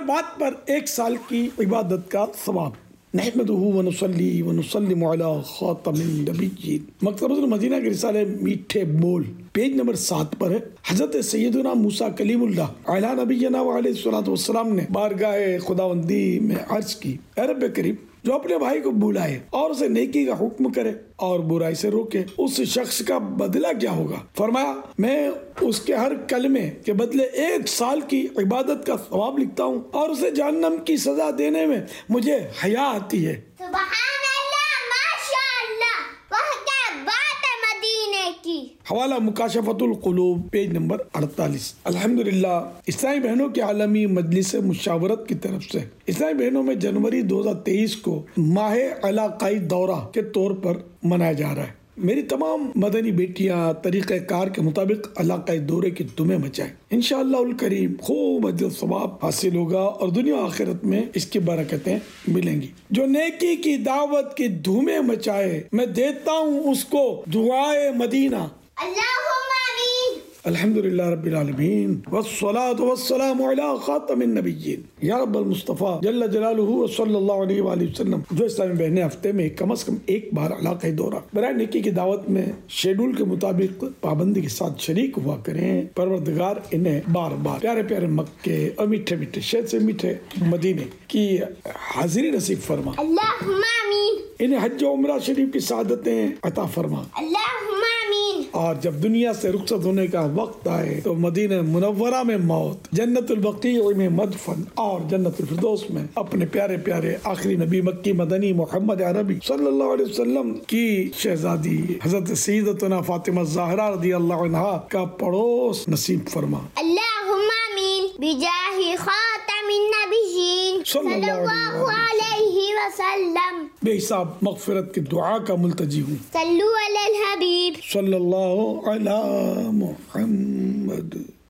बात पर 1 साल की इबादत का सवाब। नहमदुहु व नुसल्ली व नुसल्लिमु अला खातमिन नबिय्यीन। मकतबतुल मदीना के रिसाले मीठे बोल पेज नंबर 7 पर है। हजरत सैयदना मूसा कलीमुल्लाह अला नबियना व अलैहि सल्लतु वस्सलाम ने बारगाह खुदावंदी में अर्ज की, ए रब्बे करीम, जो अपने भाई को बुलाए और उसे नेकी का हुक्म करे और बुराई से रोके, उस शख्स का बदला क्या होगा? फरमाया, मैं उसके हर कलमे के बदले 1 साल की इबादत का सवाब लिखता हूँ और उसे जहन्नम की सजा देने में मुझे हया आती है। हवाला मुकाशफतुल कुलूब पेज नंबर 48। अल्हम्दुलिल्लाह इस्लामी बहनों की आलमी मजलिस मुशावरत की तरफ से इस्लामी बहनों में जनवरी 2023 को माह इलाकाई दौरा के तौर पर मनाया जा रहा है। मेरी तमाम मदनी बेटियां तरीक़े कार के मुताबिक इलाकाई दौरे की धुमें मचाएं। इंशाअल्लाहुल करीम खूब अजर सवाब हासिल होगा और दुनिया आखिरत में इसकी बरकतें मिलेंगी। जो नेकी की दावत की धुमें मचाए, मैं देता हूँ उसको दुआए मदीना। अल्हम्दुलिल्लाह रब्बिल आलमीन वस्सलातु वस्सलामु अला खातमिन नबिय्यीन या रब्बल मुस्तफ़ा जल्ल जलालुहु व सल्लल्लाहु अलैहि वसल्लम। जो इस्लामी बहनें हफ्ते में कम से कम 1 बार इलाकाई दौरा बराए नेकी की दावत में शेड्यूल के मुताबिक पाबंदी के साथ शरीक हुआ करें, परवरदिगार इन्हें बार बार प्यारे प्यारे मक्के और मीठे मीठे शहद से मीठे मदीने की हाजिरी नसीब फरमा। अल्लाहुम्मा आमीन। इन्हें हज व उम्रा शरीफ की सादतें अता फरमा। अल्लाहुम्मा आमीन। और जब दुनिया से रुखसत होने का वक्त आए तो मदीना मुनव्वरा में मौत, जन्नतुल बक़ी में मदफन और जन्नतुल फिरदौस में अपने प्यारे प्यारे आखिरी नबी मक्की मदनी मोहम्मद अरबी सल्लल्लाहु अलैहि वसल्लम की शहजादी हजरत सैयदतुना फातिमा ज़हरा रज़ियल्लाहु अन्हा का पड़ोस नसीब फरमा। अल्लाहुम्मा आमीन बिजाहि खातमिन नबिय्यीन सल्लल्लाहु अलैहि वसल्लम। बेहिसाब मग़फ़िरत की दुआ का मुल्तजी हूँ। सल्लु अलल हबीब सल्लल्लाहु अला मुहम्मद।